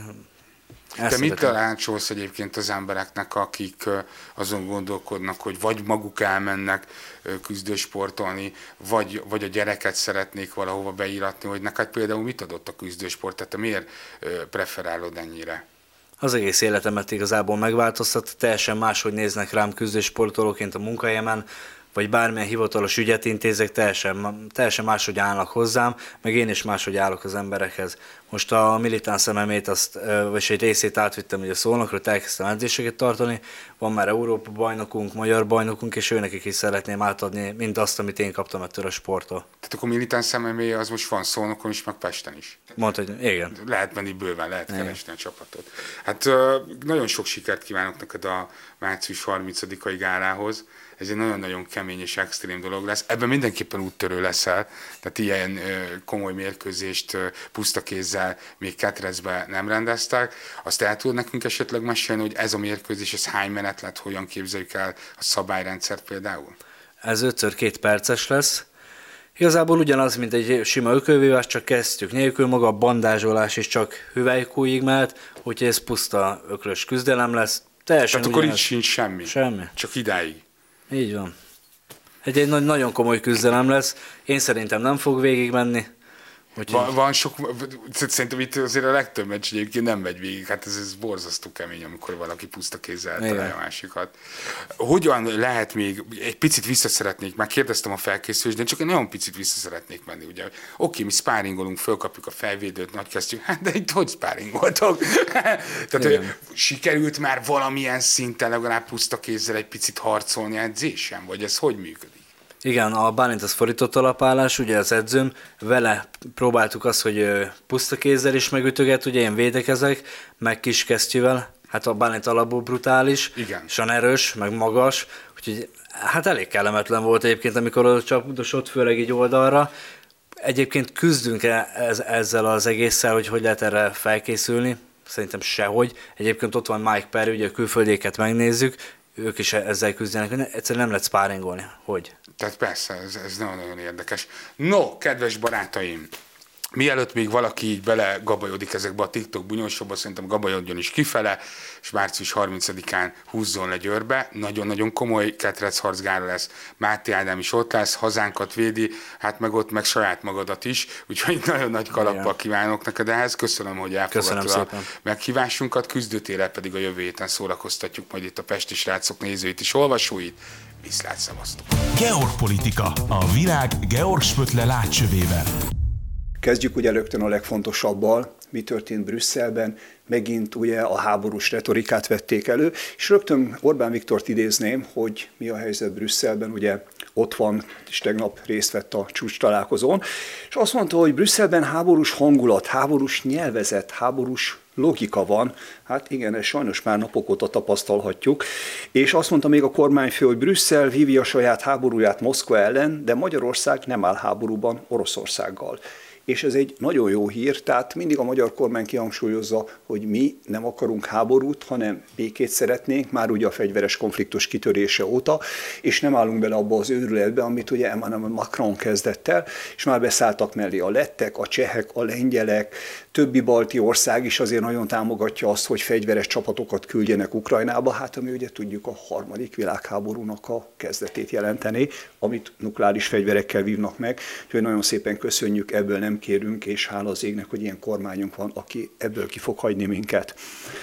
Ezt Te mit tanácsolsz egyébként az embereknek, akik azon gondolkodnak, hogy vagy maguk elmennek küzdősportolni, vagy, vagy a gyereket szeretnék valahova beíratni, hogy neked például mit adott a küzdősport, tehát te miért preferálod ennyire? Az egész életemet igazából megváltoztat, teljesen máshogy néznek rám küzdősportolóként a munkahelyemen, vagy bármilyen hivatalos ügyet intézek, teljesen, teljesen máshogy állnak hozzám, meg én is máshogy állok az emberekhez. Most a militán szememét, azt, vagy egy részét átvittem ugye a Szolnokra, elkezdtem edzéseket tartani, van már Európa bajnokunk, magyar bajnokunk, és őnekik is szeretném átadni mindazt, amit én kaptam ettől a sporttól. Tehát akkor militán szememé az most van Szolnokon is, meg Pesten is. Mondta, hogy igen. Lehet menni bőven, lehet igen. keresni a csapatot. Hát nagyon sok sikert kívánok neked a március harmincadikai gálához. Ez egy nagyon-nagyon kemény és extrém dolog lesz. Ebben mindenképpen úttörő leszel, tehát ilyen komoly mérkőzést puszta kézzel még Ketrecbe nem rendeztek. Azt el tudod nekünk esetleg mesélni, hogy ez a mérkőzés, ez hány menet lett, hogyan képzeljük el a szabályrendszert például? Ez ötször két perces lesz. Igazából ugyanaz, mint egy sima ökölvívás, csak kezdtük nélkül, maga a bandázsolás is csak hüvelykújig mehet, úgyhogy ez puszta öklös küzdelem lesz. Teljesen tehát akkor így sincs semmi? Semmi. Csak idáig? Így van. Egy, egy nagyon komoly küzdelem lesz. Én szerintem nem fog végigmenni, Van, van sok, szerintem itt azért a legtöbb meccs egyébként nem megy végig, hát ez, ez borzasztó kemény, amikor valaki puszta kézzel találja a másikat. Hogyan lehet még, egy picit vissza szeretnék, már kérdeztem a felkészülést, de csak egy nagyon picit vissza szeretnék menni, ugye. Oké, mi spáringolunk, fölkapjuk a felvédőt, nagy kezdjük, hát de itt hogy spáringoltok? Tehát, hogy sikerült már valamilyen szinten legalább puszta kézzel egy picit harcolni edzésen, vagy ez hogy működik? Igen, a Bálint az fordított alapállás, ugye az edzőm, vele próbáltuk azt, hogy puszta kézzel is megütöget, ugye én védekezek, meg kis kesztyűvel, hát a Bálint alapból brutális, igen. És erős, meg magas, úgyhogy hát elég kellemetlen volt egyébként, amikor a csapdosott, főleg így oldalra. Egyébként küzdünk ez, ezzel az egésszel, hogy hogy lehet erre felkészülni, szerintem sehogy. Egyébként ott van Mike Perry, ugye a külföldéket megnézzük, ők is ezzel küzdenek, hogy egyszerűen nem lehet sparringolni. Hogy? Tehát persze, ez, ez nagyon-nagyon érdekes. No, kedves barátaim, mielőtt még valaki így bele gabajodik ezekbe a TikTok bunyósokba, szerintem gabajodjon is kifele, és március harmincadikán húzzon le Győrbe. Nagyon-nagyon komoly ketrecharcgára lesz. Máté Ádám is ott lesz, hazánkat védi, hát meg ott meg saját magadat is, úgyhogy nagyon nagy kalappal kívánok neked ehhez. Köszönöm, hogy elfogadtad a meghívásunkat. Küzdőtérrel pedig a jövő héten szórakoztatjuk majd itt a pesti srácok nézőit és olvasóit. Viszlát, szevasztok! Georgpolitika. A világ Georg Spötle látcsövével. Kezdjük ugye rögtön a legfontosabbal, mi történt Brüsszelben, megint ugye a háborús retorikát vették elő, és rögtön Orbán Viktort idézném, hogy mi a helyzet Brüsszelben, ugye ott van, és tegnap részt vett a csúcs találkozón, és azt mondta, hogy Brüsszelben háborús hangulat, háborús nyelvezet, háborús logika van, hát igen, ezt sajnos már napok óta tapasztalhatjuk, és azt mondta még a kormányfő, hogy Brüsszel vívi a saját háborúját Moszkva ellen, de Magyarország nem áll háborúban Oroszországgal. És ez egy nagyon jó hír, tehát mindig a magyar kormány kihangsúlyozza, hogy mi nem akarunk háborút, hanem békét szeretnénk, már ugye a fegyveres konfliktus kitörése óta, és nem állunk bele abba az őrületbe, amit ugye Emmanuel Macron kezdett el, és már beszálltak mellé a lettek, a csehek, a lengyelek, többi balti ország is azért nagyon támogatja azt, hogy fegyveres csapatokat küldjenek Ukrajnába, hát ami ugye tudjuk a harmadik világháborúnak a kezdetét jelenteni, amit nukleáris fegyverekkel vívnak meg, úgyhogy nagyon szépen köszönjük, ebből nem kérünk, és hála az égnek, hogy ilyen kormányunk van, aki ebből ki fog hagyni minket.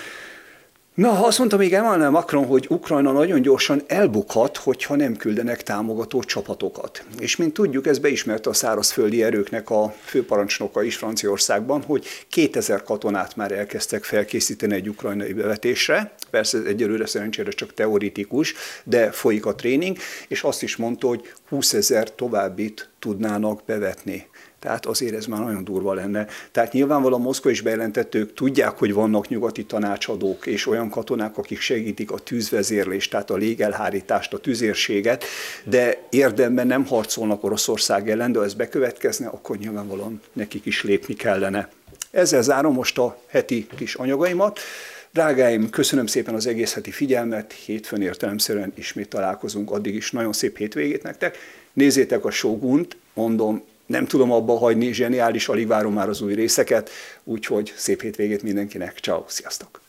Na, azt mondta még Emmanuel Macron, hogy Ukrajna nagyon gyorsan elbukhat, hogyha nem küldenek támogató csapatokat. És mint tudjuk, ez beismerte a szárazföldi erőknek a főparancsnoka is Franciaországban, hogy kétezer katonát már elkezdtek felkészíteni egy ukrajnai bevetésre. Persze ez egyelőre szerencsére csak teoretikus, de folyik a tréning, és azt is mondta, hogy húszezer továbbit tudnának bevetni. Tehát azért ez már nagyon durva lenne. Tehát nyilvánvalóan Moszkva is bejelentett, ők tudják, hogy vannak nyugati tanácsadók és olyan katonák, akik segítik a tűzvezérlést, tehát a légelhárítást, a tüzérséget, de érdemben nem harcolnak Oroszország ellen, de ha ez bekövetkezne, akkor nyilvánvalóan nekik is lépni kellene. Ezzel zárom most a heti kis anyagaimat. Drágáim, köszönöm szépen az egész heti figyelmet, hétfőn értelemszerűen ismét találkozunk, addig is nagyon szép hétvégét nektek. Nézzétek a Shogunt, mondom, nem tudom abba hagyni, zseniális, alig várom már az új részeket, úgyhogy szép hétvégét mindenkinek, ciao, sziasztok!